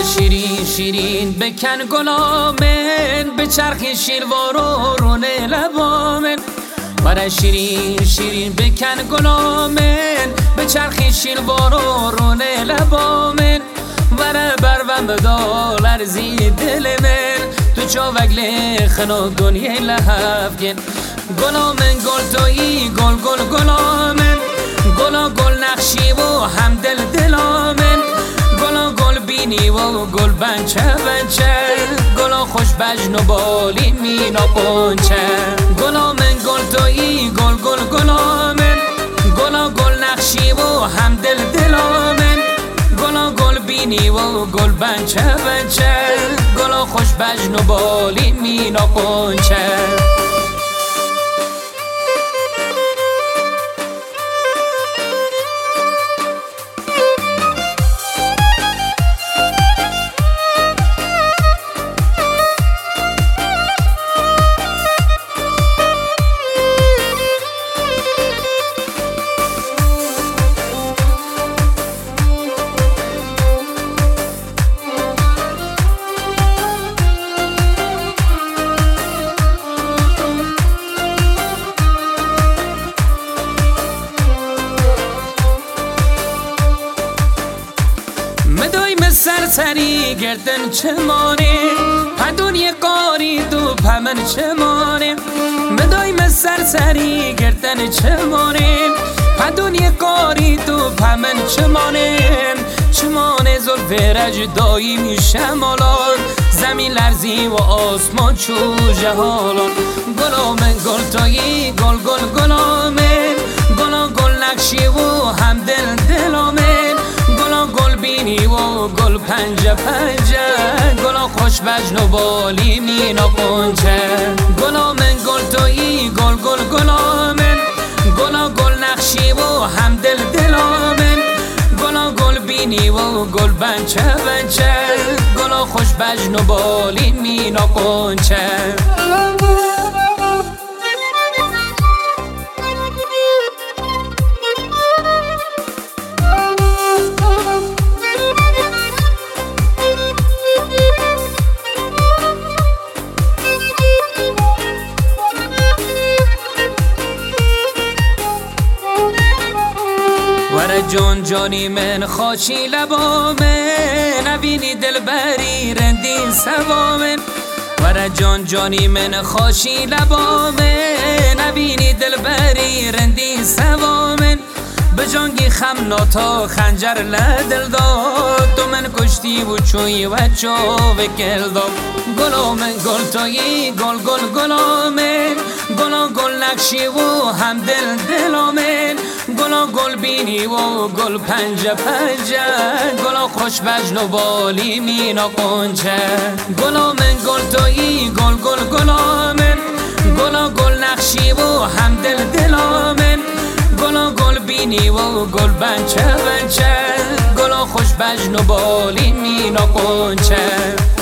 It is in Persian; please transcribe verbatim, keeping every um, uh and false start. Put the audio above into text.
شیرین شیرین بکن گلامن، به چرخ شیروار و رونه لبامن. برای شیرین شیرین بکن گلامن، به چرخ شیروار و رونه لبامن. برای بروم بدال ارزی دل من، تو چاوگل خنا دنیای لحفگن. گلامن گل تویی گل گل گلامن، گلا گل نقشی و هم دل دلامن. گلا گل بینی و گل بنچه بنچه، گلا خوش بجن و بالی مینا قنچه. گلا من گل تویی گل گل گلامن، گلا گل نقشی و هم دل دلامن. گلا گل بینی و گل بنچه بنچه، گلا خوش بجن و بالی مینا قنچه. مدایم سرسری گردن چمانه، پدونی قاری تو پمن چمانه. مدایم سرسری گردن چمانه، پدونی قاری تو پمن چمانه. چمانه زلف رج دایمی شمالان، زمین لرزی و آسمان چو جهالان. گلامن گل تایی گل گل گلامن، گلا گل نقشی و هم دل دلامن. گلا گل بینی و گل پنجه پنجه، گلا خوش بجن و بالی مینا قنچه. گلا من گل تویی گل گل گلامن، گلا گل نقشی و هم دل دلامن. گلا گل بینی و گل بنچه بنچه، گلا خوش بجن و بالی مینا قنچه. ور جان جانی من خاشی لبامه، نبینی دل بری رندین سوامه. ور جان جانی من خاشی لبامه، نبینی دل بری رندین سوامه. به جانگی خم ناتا خنجر لدل داد، تو من کشتی و چوی و چوب گل داد. گلامن گل تایی گل گل گلامن، گلا گل نقشی و هم دل دلامن. گلا گل بینی و گل پنجه پنجه، گلا خوش بجن و بالی مینا قنچه. گلامن گل تایی گل گل گلامن، گلا گل نقشی و هم دل دلامن. گلا گل بینی و گل بنچه بنچه، گلا خوش بجن و بالی مینا قنچه.